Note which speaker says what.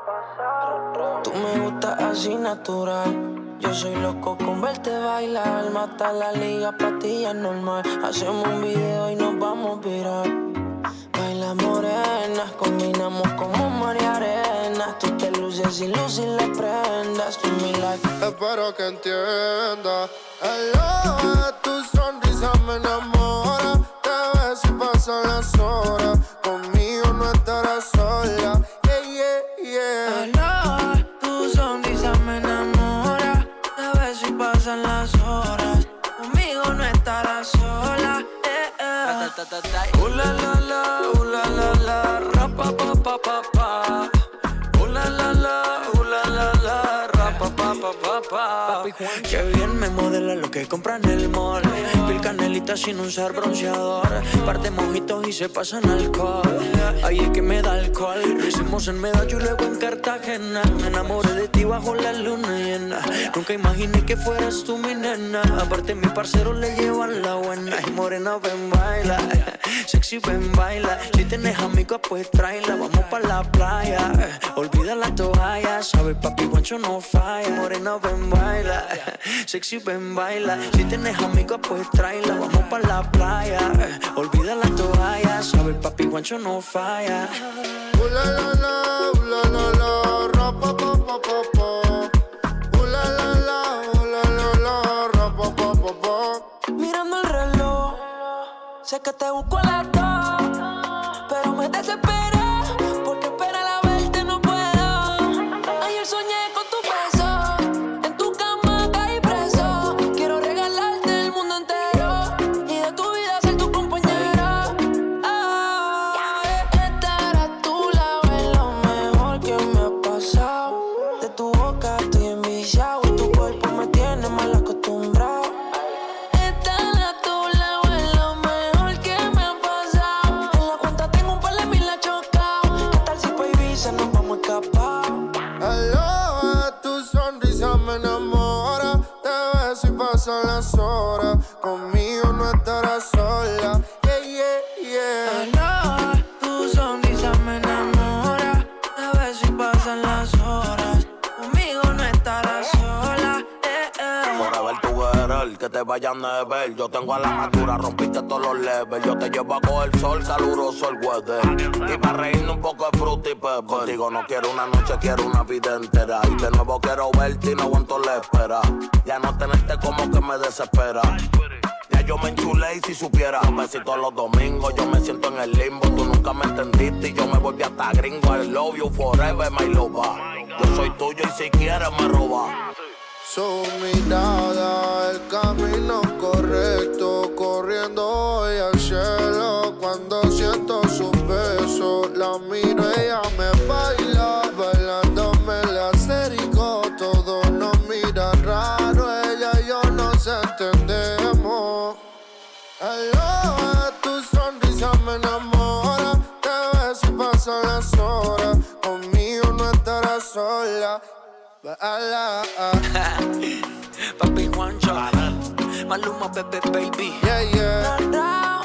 Speaker 1: Tú me gustas así natural. Yo soy loco con verte bailar. Mata la liga, pa' ti ya es normal. Hacemos un video y nos vamos a virar. Baila morena, combinamos como mar y arena. Tú te luces y luces las prendas. Tú mi life.
Speaker 2: Espero que entiendas. Hello, tu sonrisa me enamora. Te ves y pasan las horas. Conmigo no estarás sola. Yeah, yeah,
Speaker 1: Hello, tu sonrisa me enamora. Te ves y pasan las horas. Conmigo no estarás sola. La la la, rapa pa pa pa pa. La la la, rapa pa pa pa pa. Qué bien me modela lo que compra en el mall. Pil canelita sin usar bronceador. Par de mojitos y se pasan alcohol. Ahí es que me da alcohol. Lo hicimos en Medallo y luego en Cartagena. Me enamoré de ti bajo la luna llena. Nunca imaginé que fueras tú mi nena. Aparte mi parcero le llevan la buena. Y morena ven baila, sexy ven baila. Si tienes amigos pues tráela. Vamos pa' la playa, olvida la toalla. Sabes papi guancho no falla. Morena ven baila, sexy ven baila. Si tienes amigos pues tráela. Vamos pa' la playa, olvida la toalla. Sabes papi guancho no falla.
Speaker 2: la la, rapa pa pa pa pa. La, rapa pa pa pa.
Speaker 1: Mirando el reloj, sé que te busco a las 2, pero me desesperé porque esperar a verte no puedo. Ayer soñé con tu beso, en tu cama caí preso. Quiero regalarte el mundo entero y de tu vida ser tu compañero. Estar a tu lado es lo mejor que me ha pasado. De tu boca estoy enviciado y tu cuerpo me tiene mal acostumbrado.
Speaker 2: Hello, tu sonrisa me enamora. Te ves y pasan las horas. Conmigo no estarás sola. Yeah, yeah,
Speaker 1: Hello, tu sonrisa me enamora. Te ves y pasan las horas. Conmigo no estarás sola.
Speaker 3: Forever together, que te vayan a ver. Yo tengo a la madura, rompiste todos los levels. Yo te llevo a coger sol, caluroso el weather. Y para reírnos un poco de fruta y pepper. Contigo no quiero una noche, quiero una vida entera. Y de nuevo quiero verte y no aguanto la espera. Ya no tenerte como que me desespera. Ya yo me enchulé y si supiera. Un besito los domingos, yo me siento en el limbo. Tú nunca me entendiste y yo me volví hasta gringo. I love you forever, my lover. Yo soy tuyo y si quieres me roba.
Speaker 2: su mirada, el camino correcto, corriendo hoy al cielo. Cuando siento sus besos, la miro, ella me baila, bailándome el acerico. Todos nos miran raro, ella y yo nos entendemos. Hello, tu sonrisa me enamora, te ves y pasan las horas, conmigo no estarás sola.
Speaker 1: Papi Juancho, Maluma, Pepe, baby.
Speaker 2: Yeah, yeah.